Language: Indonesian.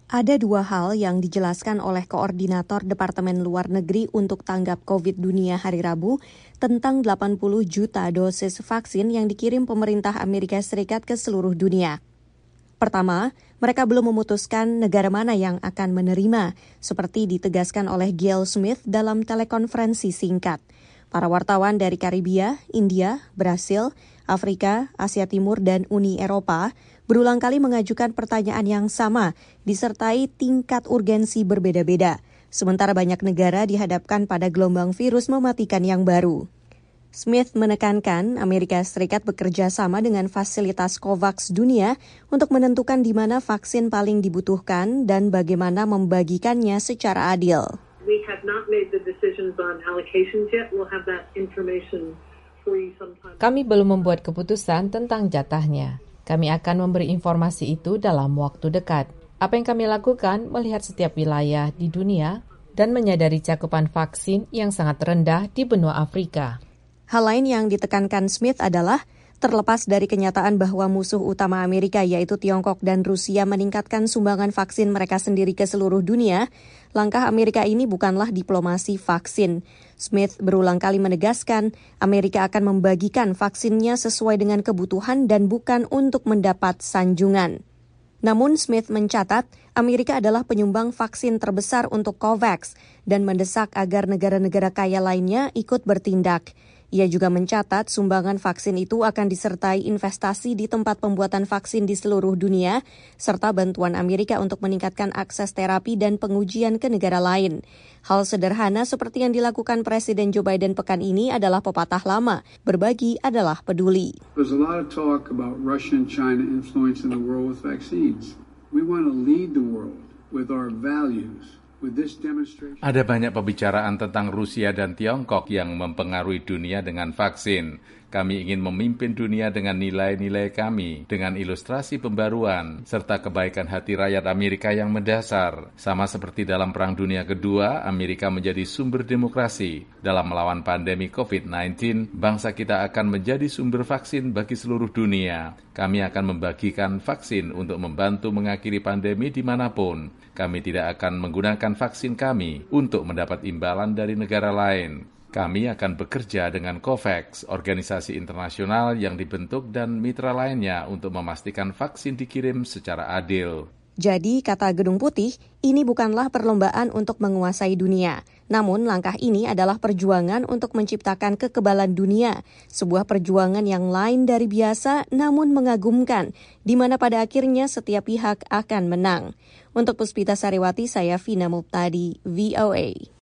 Ada dua hal yang dijelaskan oleh Koordinator Departemen Luar Negeri untuk Tanggap COVID Dunia hari Rabu tentang 80 juta dosis vaksin yang dikirim pemerintah Amerika Serikat ke seluruh dunia. Pertama, mereka belum memutuskan negara mana yang akan menerima, seperti ditegaskan oleh Gayle Smith dalam telekonferensi singkat. Para wartawan dari Karibia, India, Brasil, Afrika, Asia Timur, dan Uni Eropa berulang kali mengajukan pertanyaan yang sama, disertai tingkat urgensi berbeda-beda. Sementara banyak negara dihadapkan pada gelombang virus mematikan yang baru. Smith menekankan Amerika Serikat bekerja sama dengan fasilitas COVAX dunia untuk menentukan di mana vaksin paling dibutuhkan dan bagaimana membagikannya secara adil. We have not made the decisions on allocations yet. We'll have that information for you sometime. Kami belum membuat keputusan tentang jatahnya. Kami akan memberi informasi itu dalam waktu dekat. Apa yang kami lakukan melihat setiap wilayah di dunia dan menyadari cakupan vaksin yang sangat rendah di benua Afrika. Hal lain yang ditekankan Smith adalah terlepas dari kenyataan bahwa musuh utama Amerika yaitu Tiongkok dan Rusia meningkatkan sumbangan vaksin mereka sendiri ke seluruh dunia, langkah Amerika ini bukanlah diplomasi vaksin. Smith berulang kali menegaskan Amerika akan membagikan vaksinnya sesuai dengan kebutuhan dan bukan untuk mendapat sanjungan. Namun Smith mencatat Amerika adalah penyumbang vaksin terbesar untuk COVAX dan mendesak agar negara-negara kaya lainnya ikut bertindak. Ia juga mencatat sumbangan vaksin itu akan disertai investasi di tempat pembuatan vaksin di seluruh dunia, serta bantuan Amerika untuk meningkatkan akses terapi dan pengujian ke negara lain. Hal sederhana seperti yang dilakukan Presiden Joe Biden pekan ini adalah pepatah lama, berbagi adalah peduli. There's a lot of talk about Russia and China influencing the world with vaccines. We want to lead the world with our values. Ada banyak pembicaraan tentang Rusia dan Tiongkok yang mempengaruhi dunia dengan vaksin. Kami ingin memimpin dunia dengan nilai-nilai kami, dengan ilustrasi pembaruan, serta kebaikan hati rakyat Amerika yang mendasar. Sama seperti dalam Perang Dunia Kedua, Amerika menjadi sumber demokrasi. Dalam melawan pandemi COVID-19, bangsa kita akan menjadi sumber vaksin bagi seluruh dunia. Kami akan membagikan vaksin untuk membantu mengakhiri pandemi dimanapun. Kami tidak akan menggunakan vaksin kami untuk mendapat imbalan dari negara lain. Kami akan bekerja dengan COVAX, organisasi internasional yang dibentuk dan mitra lainnya untuk memastikan vaksin dikirim secara adil. Jadi, kata Gedung Putih, ini bukanlah perlombaan untuk menguasai dunia. Namun, langkah ini adalah perjuangan untuk menciptakan kekebalan dunia. Sebuah perjuangan yang lain dari biasa, namun mengagumkan, di mana pada akhirnya setiap pihak akan menang. Untuk Puspita Sariwati, saya Vina Muptadi, VOA.